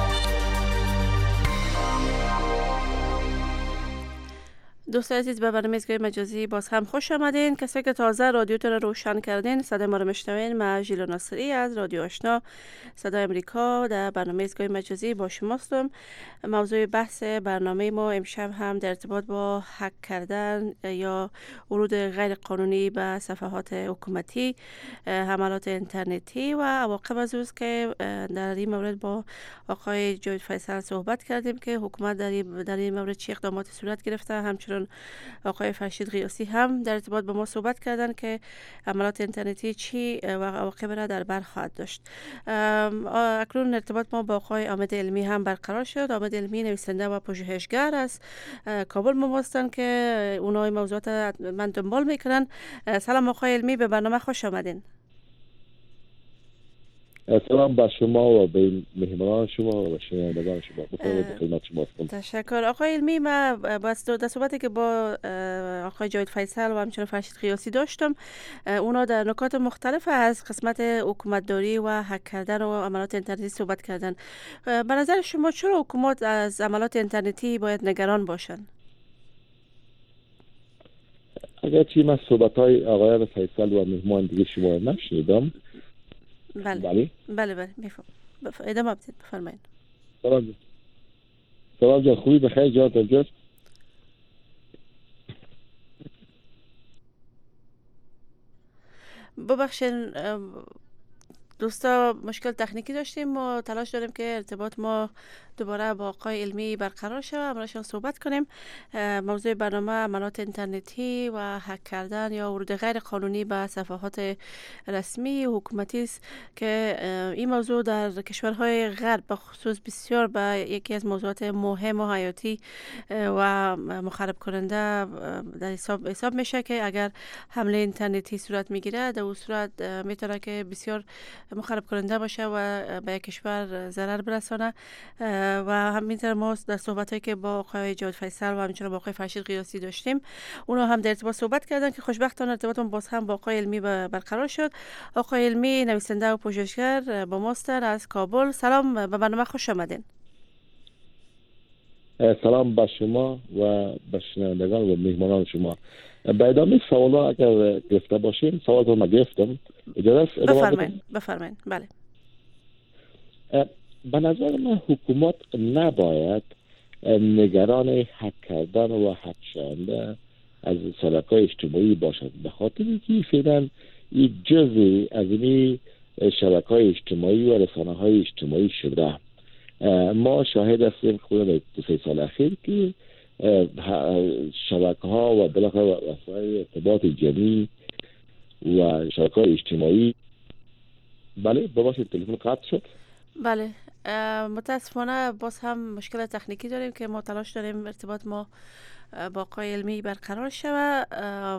Speaker 10: دوستان عزیز، به برنامه ایستگاه مجازی باز هم خوش آمدین. کسایی که تازه رادیوتون رو روشن کردین، صدای ما رو میشنوین. من ژیلا ناصری از رادیو آشنا صدای امریکا در برنامه ایستگاه مجازی با شماستم. موضوع بحث برنامه ما امشب هم در ارتباط با هک کردن یا ورود غیر قانونی به صفحات حکومتی، حملات اینترنتی و عواقب از اوست که در این مورد با آقای جاوید فیصل صحبت کردیم که حکومت در این مورد چه اقداماتی صورت گرفته. همچنین آقای فرشید قیاسی هم در ارتباط با ما صحبت کردن که حملات اینترنتی چی و عواقب را در بر خواهد داشت. اکنون ارتباط ما با آقای حامد علمی هم برقرار شد. حامد علمی نویسنده و پژوهشگر از کابل ما هستند که اونها موضوعات من دنبال میکنن. سلام آقای علمی، به برنامه خوش آمدین.
Speaker 15: سلام به شما و به مهمانان شما و شنوندگان شما. متشکرم خدمت شما هستم.
Speaker 10: تشکر آقای علمی. من بس در صحبتی که با آقای جاوید فیصل و همچنین فرشید قیاسی داشتم، اونا در نکات مختلف از قسمت حکومتداری و هک کردن و عملات اینترنتی صحبت کردن. به نظر شما چرا حکومت از عملات اینترنتی باید نگران باشن؟
Speaker 15: اگرچه من صحبت‌های آقای فیصل و مهمان دیگه شما نشنیدم.
Speaker 10: بله میفهم. ادامه بدید، بفرمایید.
Speaker 15: سلام جان، خوبی؟ بخیر جان؟ کجاست؟
Speaker 10: ببخشید دوستا، مشکل تکنیکی داشتیم و تلاش داریم که ارتباط ما دوباره با آقای علمی برقرار شود، امروزشان صحبت کنیم. موضوع برنامه عملات اینترنتی و هک کردن یا ورود غیر قانونی به صفحات رسمی حکومتی است که این موضوع در کشورهای غرب به خصوص بسیار به یکی از موضوعات مهم و حیاتی و مخرب کننده در حساب میشه که اگر حمله اینترنتی صورت میگیره، در اون صورت میتونه که بسیار مخرب کننده باشه و به کشور ضرر برسانه. و همینطور ما در صحبتایی که با آقای جواد فیصل و همچنین با آقای فرشید قیاسی داشتیم، اونا هم در ارتباط صحبت کردن که خوشبختانه ارتباطمون باز هم با آقای علمی برقرار شد. آقای علمی نویسنده و پژوهشگر با ماستر از کابل. سلام، به برنامه خوش آمدین.
Speaker 15: سلام به شما و به شنوندگان و مهمانان شما. به ادامه سوالا اگر گرفته باشیم، سوال رو ما گرفتم، اجازه است؟
Speaker 10: بفرمایید. بله.
Speaker 15: به نظر من حکومت نباید نگران هک کردن و هک شدن از شبکه‌های اجتماعی باشد، به خاطر اینکه فعلا این جزئی از این شبکه‌های اجتماعی و رسانه‌های اجتماعی شده. ما شاهد هستیم خود 2-3 سال اخیر که شبکه‌ها و بالاخره وسایل ارتباط جمعی و شبکه‌های اجتماعی، بله ببخشید تلفن قطع شد.
Speaker 10: بله، متاسفانه باز هم مشکل تکنیکی داریم که ما تلاش داریم ارتباط ما با آقای علمی برقرار شود.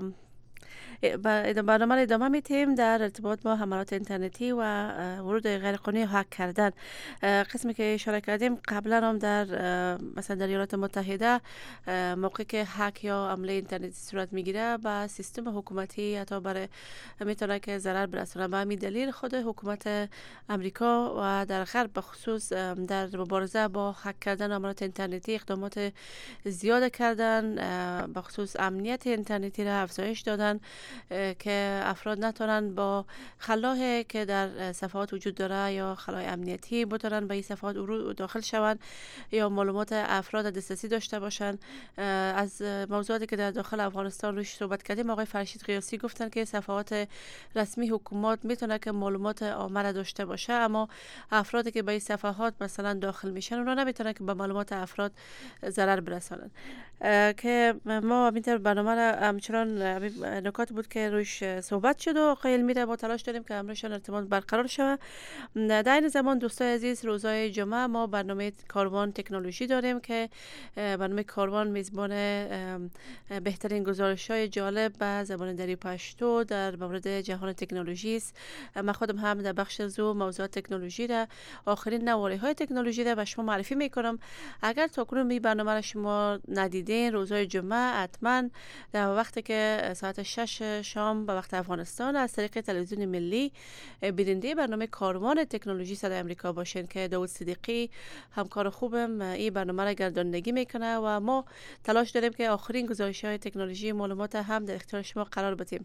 Speaker 10: برنامه را ادامه میتیم در ارتباط با حملات اینترنتی و ورود غیرقانونی هک کردن. قسمی که اشاره کردیم قبلا هم در مثلا در ایالات متحده موقعی که هک یا حمله اینترنتی صورت میگیره با سیستم حکومتی حتی برای میتونه که ضرر برسونه. به همین دلیل خود حکومت امریکا و در غرب به خصوص در مبارزه با هک کردن حملات اینترنتی اقدامات زیاد کردن، به خصوص امنیت اینترنتی را افزایش دادن که افراد نتونن با خلاهی که در صفحات وجود داره یا خلای امنیتی بتونن به این صفحات داخل شوند یا معلومات افراد دسترسی داشته باشن. از موضوعاتی که در داخل افغانستان روش صحبت کردیم، آقای فرشید قیاسی گفتن که صفحات رسمی حکومت میتونه که معلومات عامه داشته باشه، اما افرادی که به این صفحات مثلا داخل میشن اونا نمیتونن که به معلومات افراد ضرر برسانن. که ما همینطور برنامه را همچنان نکات بود که روش صحبت شد و آقای علمی را با تلاش داریم که امروزشان ارتباط برقرار شود. در این زمان دوستای عزیز، روزهای جمعه ما برنامه کاروان تکنولوژی داریم که برنامه کاروان میزبان بهترین گزارش‌های جالب به زبان دری پشتو در مورد جهان تکنولوژی است. من خودم هم در بخش زو موضوعات تکنولوژی را، آخرین نواره‌های تکنولوژی را به شما معرفی میکنم. اگر تاکنون این برنامه را شما ندیدین، روزهای جمعه حتما در وقتی که ساعت 6 شام به وقت افغانستان از طریق تلویزیون ملی بیننده برنامه کاروان تکنولوژی صدای آمریکا باشین که داود صدیقی همکار خوبم این برنامه را گرداندگی میکنه و ما تلاش داریم که آخرین گزارش‌های تکنولوژی معلومات هم در اختیار شما قرار بدیم.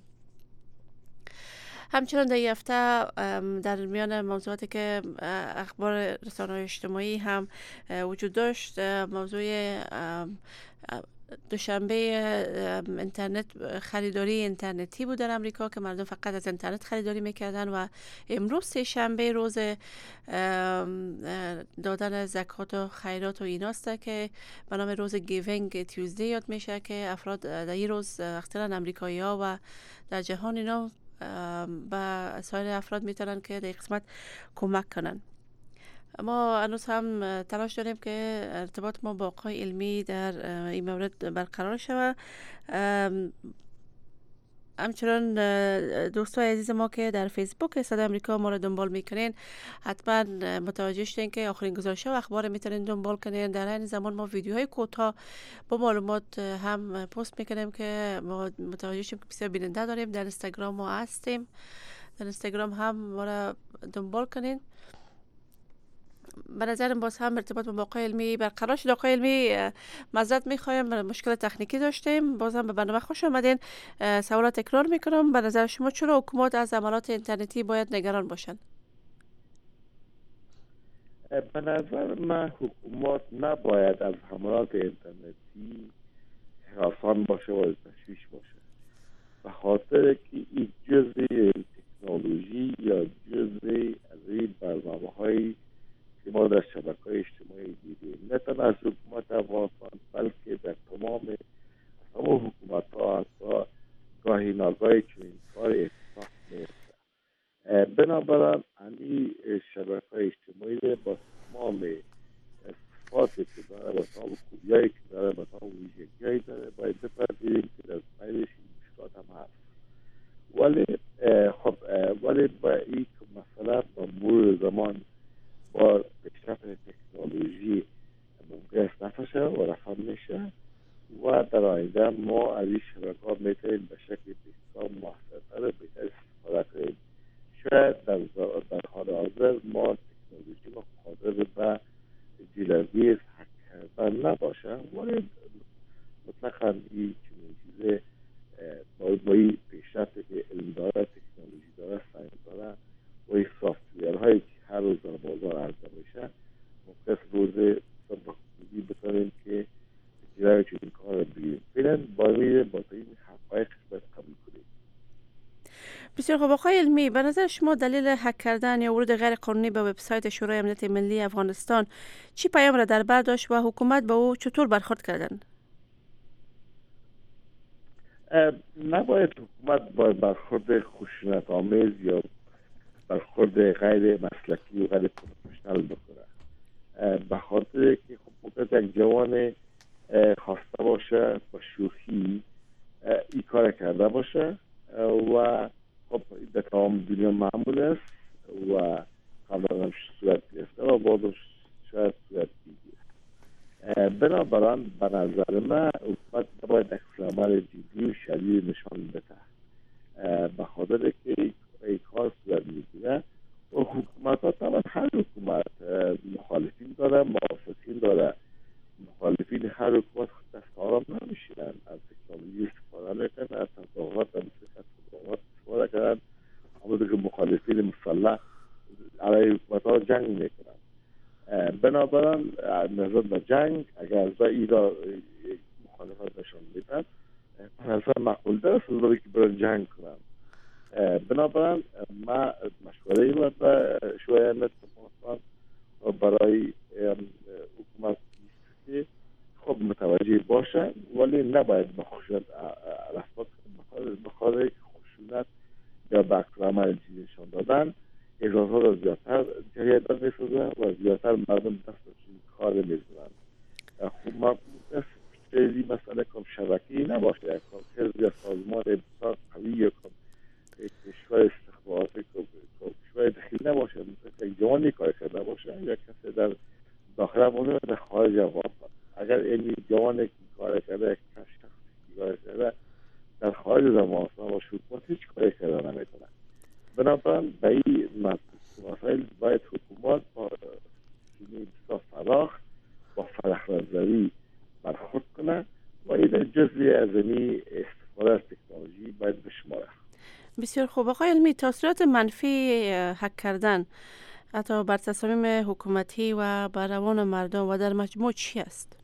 Speaker 10: همچنان در این هفته در میان موضوعاتی که اخبار رسانه‌های اجتماعی هم وجود داشت، موضوع دوشنبه اینترنت، خریداری اینترنتی بود در امریکا که مردم فقط از اینترنت خریداری میکردن و امروز سه شنبه روز دادن زکات و خیرات و ایناست که به نام روز گیوینگ تیوزدی یاد میشه که افراد در این روز اختیارا امریکایی‌ها و در جهان اینا به سایر افراد میتونن که در قسمت کمک کنن. ما هنوز هم تلاش داریم که ارتباط ما با آقای علمی در این مورد برقرار شود. همچنان دوستای عزیز ما که در فیسبوک صدای آمریکا ما رو دنبال میکنین، حتما متوجه شدین که آخرین گزارش و اخبار میتونین دنبال کنین. در این زمان ما ویدیوهای کوتاه با معلومات هم پست میکنیم که ما متوجه شدیم که بسیار بیننده داریم. در اینستاگرام ما هستیم، در اینستاگرام هم ما رو دنبال کنین. به نظرم باز هم ارتباط با آقای علمی برقرار شد. آقای علمی معذرت میخوایم، مشکل تکنیکی داشتیم. باز هم به برنامه خوش آمدین. سوالات تکرار میکنم. به نظر شما چرا حکومت از عملات اینترنتی باید نگران باشند؟
Speaker 15: به نظر من حکومت نباید از حملات اینترنتی هراسان باشه و تشویش باشه، به خاطر که این جزء تکنولوژی یا جزء از این برنامه‌هایی که ما در شبکه‌های اجتماعی دیدیم، نه تنها از حکومت افغانستان بلکه در تمام حکومت‌ها حتی گاهی ناگاهی چنین کار اتفاق میفته. بنابراین این شبکه‌های اجتماعی با تمام صفاتی که داره، با تمام خوبیایی که داره، با تمام ویژگی‌هایی داره، باید بپذیریم که در پیرش مشکلات هم هست. ولی با این مثلا با مرور زمان با پیشرفت تکنولوژی ممکن است نفشه و رفع میشه و در آینده ما از این شبکه‌ها میتونیم به شکل بسیار موثرتر بهتر استفاده کنیم. شاید در حال حاضر ما تکنولوژی ما قادر به جلوگیری از هک کردن نباشه، ولی مطلقاً این چنین چیز با این پیشرفتی که علم داره، تکنولوژی داره، ساینس داره و این سافتویرهایی که هر روز در بازار عرضه میشه، ممکن است روز با خوبی بتونیم که جلوی چنین کار رو بگیریم. فعلا با این حقایق باید قبول کنیم.
Speaker 10: بسیار خوب. آقای علمی، به نظر شما دلیل هک کردن یا ورود غیر قانونی به وبسایت شورای امنیت ملی افغانستان چی پیام را در بر داشت و حکومت به او چطور برخورد کردند؟
Speaker 15: نباید حکومت با برخورد خشونت آمیز یا برخورد غیر مسلکی و غیر پروفشنال بکنه، به خاطر که خب ممکن یک جوان خواسته باشه با شوخی این کار کرده باشه و خب در تمام دنیا معمول است و قبلا هم صورت گرفته و بعدش شاید صورت بگیره. بنابراین به نظر من حکومت باید عمل جدی و شدید نشان بده، به خاطر که این کار صورت میگیره و حکومت ها طبعا هر حکومت مخالفین داره، موافقین داره. مخالفین هر حکومت دست آرام نمیشینن، از تکنولوژی استفاده میکنن، از تظاهرات استفاده کردن، همونطور که مخالفین مسلح علیه حکومت ها جنگ میکنن. بنابراین نظر به جنگ اگر از این را مخالفت نشان میدن، نظر معقول داره سزایی که برای جنگ کنن. بنابراین ما مشوره باید به شورای امنیت افغانستان برای حکومت که خب متوجه باشه، ولی نباید به خشونت رفتار کنه، بخاطر خشونت یا به عمل چیزی نشان دادن اجازهات را زیادتر جریان می‌سازه و زیادتر مردم دستشون کار می‌زنن. خب ما خیلی مسئله کم شبکی نباشه، خیلی سازمان بسیار قوی یا کشور استخباراتی کشور دخیل نباشه، مثل یک جوانی کار کرده باشه یا کسی در داخل افغانستان در خارج افغانستان. اگر این جوانی که کار کرده، یک شخصی کار کرده در خارج افغانستان باشه، حکومت هیچ کاری کرده نمیتونه. بنابراین به این مسائل باید حکومت با بسیار فراخ با فره‌رزداری برخورد کنه و این جزئی از این استفاده از تکنولوژی باید بشماره.
Speaker 10: بسیار خوب. آقای علمی، تاثیرات منفی هک کردن حتی بر تصامیم حکومتی و بر روان مردم و در مجموع چی است؟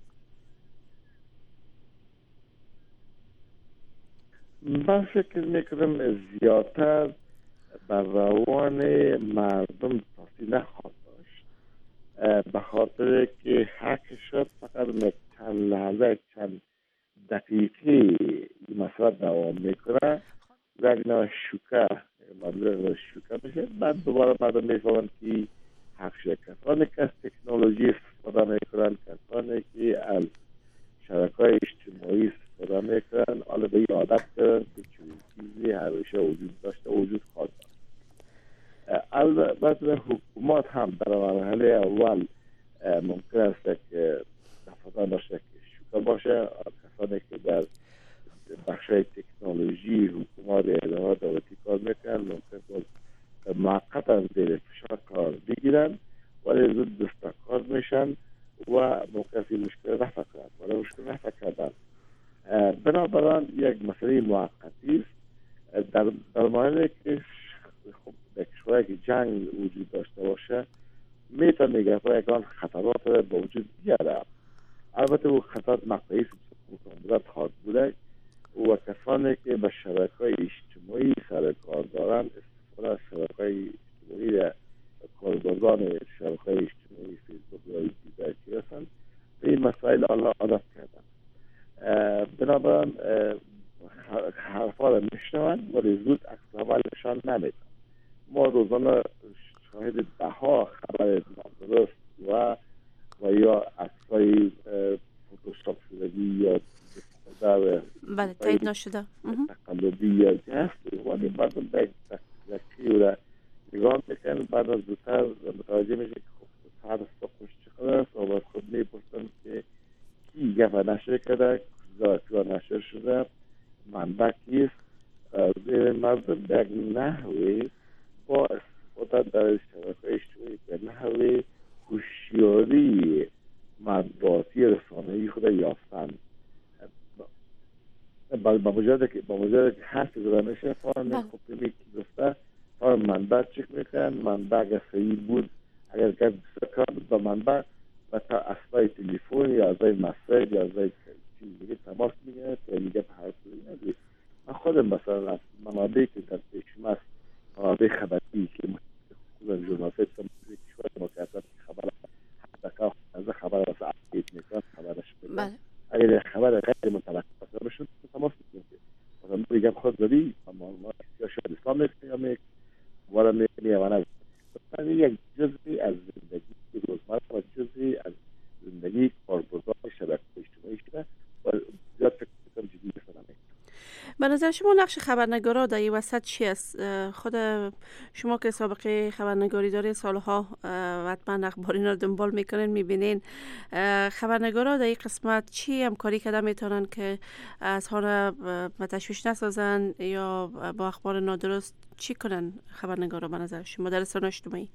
Speaker 15: من فکر میکنم زیادتر بر روان مردم تاثیر نخواهد داشت، به خاطر که هک شد فقط چند لحظه، چند دقیقه این مسئله دوام میکنه، یک نوع شوکه میشه، بعد دوباره مردم میفهمند که حق شد. کسانی که از تکنولوژی استفاده میکنن، کسانی که از شبکه‌های اجتماعی استفاده میکنن، حالا به این عادت کردن که چنین چیزی همیشه وجود داشته وجود خواهد داشت. البته حکومت هم در مرحله اول ممکن است که دفعه باشه که شوکه باشه، کسانی که در بخشای تکنولوژی حکومت اداره دولتی کار میکنن ممکن موقتا زیر فشار کار بگیرن ولی زود دستکار میشن و ممکن این مشکل رفع کنند ولی مشکل رفع کردن. بنابراین یک مسئله موقتی است در مورد که در کشوری که جنگ وجود داشته باشه میتونه یکان خطرات با وجود بیاره. البته او خطرات مقطعی متعدد خواهد بوده و کسانی که به شبکه‌های اجتماعی سر کار دارند استفاده از شبکه‌های اجتماعی کاربردان شبکه‌های اجتماعی فیسبوک یا دیگر که هستند به این مسائل عادت کردن. بنابراین حرفا را میشنوند ولی زود عکس عملشان نمیدن. ما روزانه شاهد دهها خبر نادرست و یا عکسای فتوشاپ شدگی یا
Speaker 10: بله تایید نشده
Speaker 15: تقلبی یا هست ولی مردم به یکی را نگاه میکنن بعد از زودتر متوجه میشه که خب سر خوش چقدر است و باید خود میپرسن که کی گفت نشر کرده کجا نشر شده منبع کیست. مردم به یک نحوی با استفاده در شبکه‌های اجتماعی به نحوی هوشیاری مطبوعاتی رسانه‌ای خود یافتند. با مجرد که حرف زده میشه فارم خب میگه دوسته فارم منبع چک میکنن. منبع اگر صحیح بود اگر گفت بسیار بود با منبع و تا اصلای تلیفون یا ازای مسیج یا ازای چیز دیگه تماس میگه که میگه به حرف نگید. من خودم مثلا از منابعی که در پیشم است منابع خبری که خودم ژورنالیست کشور مکاتب خبر حتی از خبر از اپدیت میکنن خبرش بده اگر خبر غیر متوقع باشه تماس میگیره مثلا میگم خود داری ما یا شاید اسلام میگم ولا میوانه این یک جزئی از زندگی روزمره و جزئی از زندگی کاربردان شبکه‌های اجتماعی شده و زیاد فکر کنم جدی مثلا.
Speaker 10: به نظر شما نقش خبرنگارا در این وسط چی است؟ خود شما که سابقه خبرنگاری دارید سالها حتما اخبار اینا رو دنبال میکنین میبینین خبرنگارا در این قسمت چی همکاری کرده میتونن که از ها رو تشویش نسازن یا با اخبار نادرست چی کنن خبرنگارا به نظر شما در رسانه‌های اجتماعی؟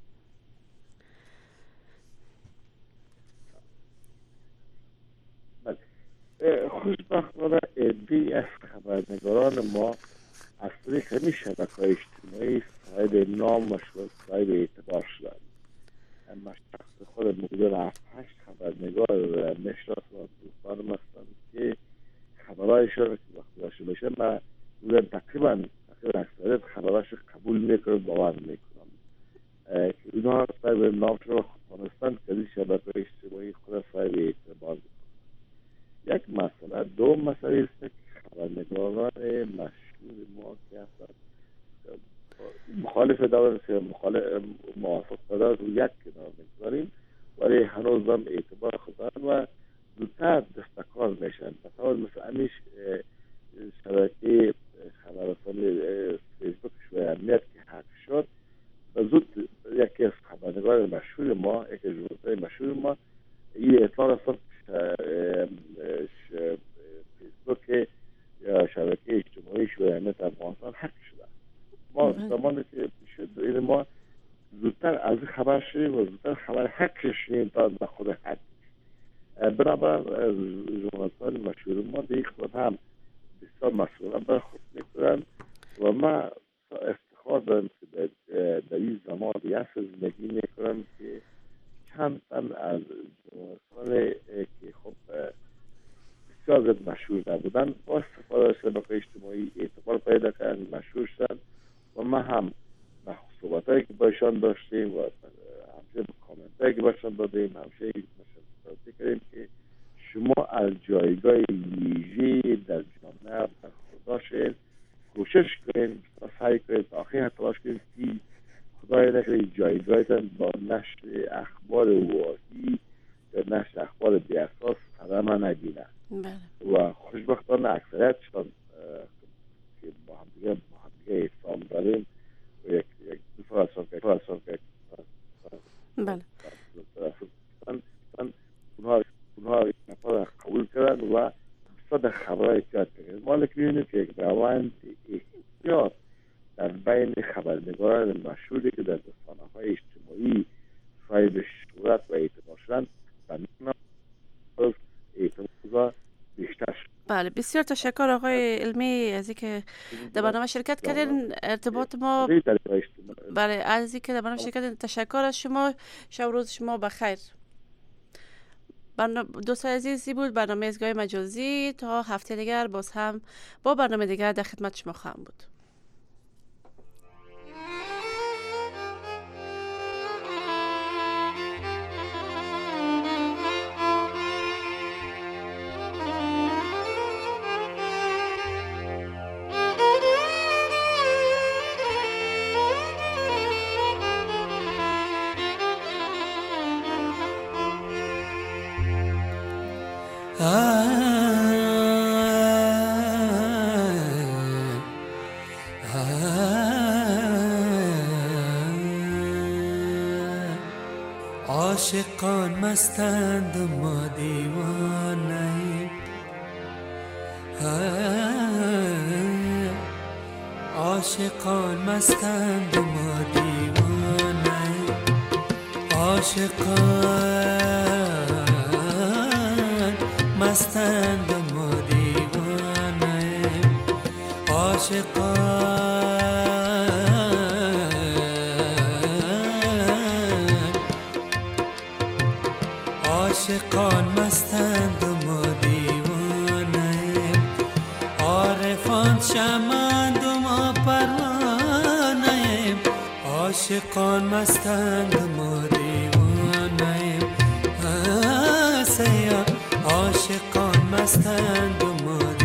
Speaker 15: خوشبختانه عده‌ای از خبرنگاران ما از طریق همین شبکه‌های اجتماعی صاحب نام و صاحب اعتبار شدند. من شخص خود مقدار 7-8 خبرنگار میشناسم و دوستانم هستند که خبرهایشان که وقتی داشته بشه من تقریبا اکثریت خبرهایش قبول میکنم باور میکنم که اینها صاحب نام شده خواستند که این شبکه‌های اجتماعی خود صاحب اعتبار یک مسئله. دو مسئله است که خبرنگاران مشهور ما که هستند مخالف دارن که موافق دارن رو یک کنار میگذاریم ولی هنوز هم اعتبار خود دارن و زودتر دستکار میشن. مثلا همیش شبکه خبررسانی فیسبوک شوی امنیت که حق شد و زود یکی از خبرنگار مشهور ما یکی از ژورنالیست‌های مشهور ما این اطلاع رساند فیسبوک یا شبکه اجتماعی شوی امنیت افغانستان حق شده. ما زمانی که شد این ما زودتر از خبر شدیم و زودتر خبر حق شدیم تا به خود حق. بنابراین ژورنالیستان مشهور ما دیگه خود هم بسیار مسئولان برخورد میکنن و ما افتخار دارم که در این زمان ریاست زندگی میکنم که چند تن از ژورنالیستان که خب بسیار زیاد مشهور نبودن با استفاده از شبکه‌های اجتماعی اعتبار پیدا کردن مشهور شدن و ما هم صحبتایی که باشان داشتیم و همچنین کامنتایی که باشان دادیم همچنین مشاهده کردیم که شما از جایگاه ویژه در جامعه برخوردار کوشش کنید سعی کنید آخر تلاش کنید که خدای نکنه جایگاهتان با نشر اخبار واهی یا نشر اخبار بی اساس قدم نگیرد و خوشبختانه اکثریتشان که با هم دیگه احترام داریم و یک دو فرصت اونها قبول کردن و بسیار خبرهای احتیاط کردن. ما می‌بینیم که یک روند احتیاط در بین خبرنگاران مشهوری که در رسانه‌های اجتماعی صاحب شهرت و اعتبار شدن و اعتبار بیشتر شد.
Speaker 10: بله بسیار تشکر آقای علمی از اینکه در برنامه شرکت کردین. ارتباط ما برای عزیزی که در برنامه شرکت تشکر از شما. شب روز شما بخیر. دوستان عزیزی بود برنامه ایستگاه مجازی. تا هفته دیگر باز هم با برنامه دیگر در خدمت شما خواهم بود.
Speaker 16: عاشقان مستند و ما دیوانه، عاشقان مستند و ما دیوانه، عاشقان مستند و ما دیوانه، عاشقان عاشقان مستند و ما دیوانه، عارفان شمند و ما پروانه، عاشقان مستند و ما دیوانه، سیا عاشقان مستند و ما دیوانه.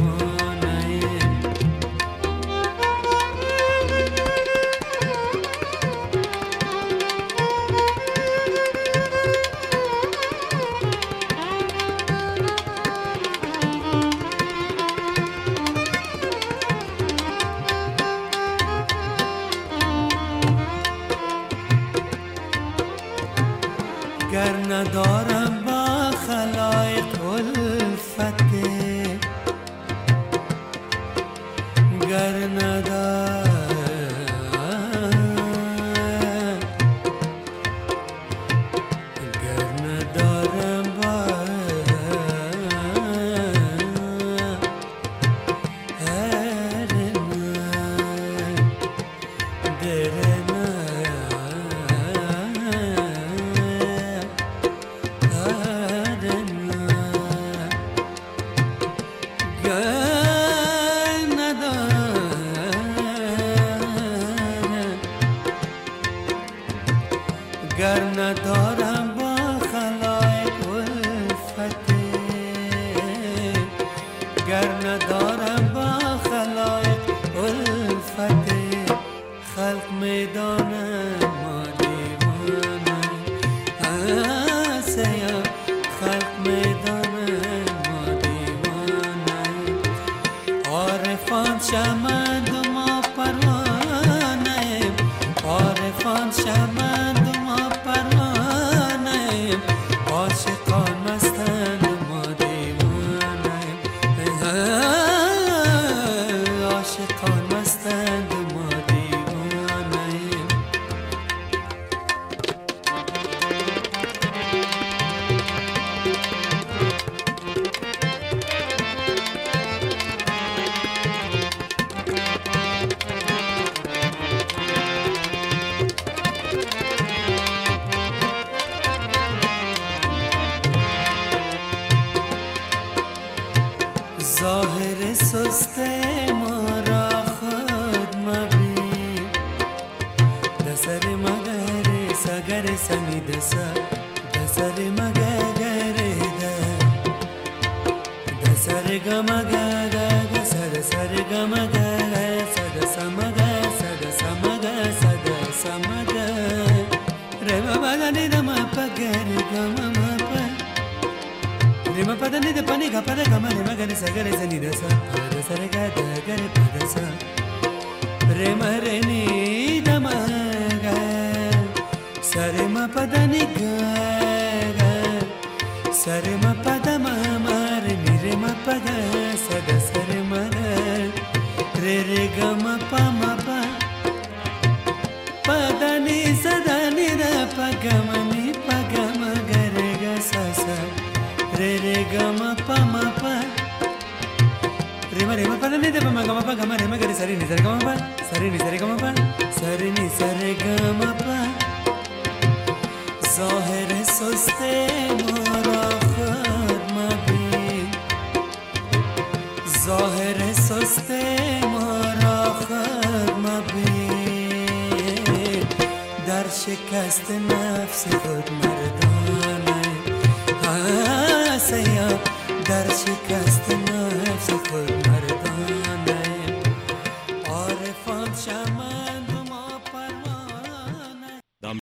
Speaker 16: گر ندارم با خلایق الفته، گر ندارم با گر ندارم با خلایق الفته، گر ندارم با خلایق الفته، خلق میدانم ما دیوانه، سیا خلق میدانم ما دیوانه، عارفان شمند و ما پروانه، عارفان شمند عاشقان مستند و ما دیوانه، عاشقان مستند و ما دیوانه. ظاهر سست ما را خود مبین، دسر مگر سگر سمی دسر مگر دسر گمگر دسر گمگر سد سمگر سد سمگر سد سمگر رما بدنی دم پگر گم Rima pada ni de pani ga pada gama rima ga ni sa ga re sa ni da sa pada sa re ga da ga re pada sa rima re ni da ma ga sa re ma pada ni ga ga sa re ma pada ma ma re ni re ma pa ga sa da sa re ma ga re ga ma pa pada ni sa da ni da pa ga ma ni pa ga ma ga re ga sa sa re ga ma pa re re ma pa ni de ma ga ma pa ga ma re ma ga re sa re ni sa re ga ma pa sa re ni sa re ga ma pa sa re ni sa re ga ma pa ظاهر سست ما را خود مبین ظاهر سست ما را خود مبین در شکست نفس خود مردانه سیاه در شکست نفس خود مردانه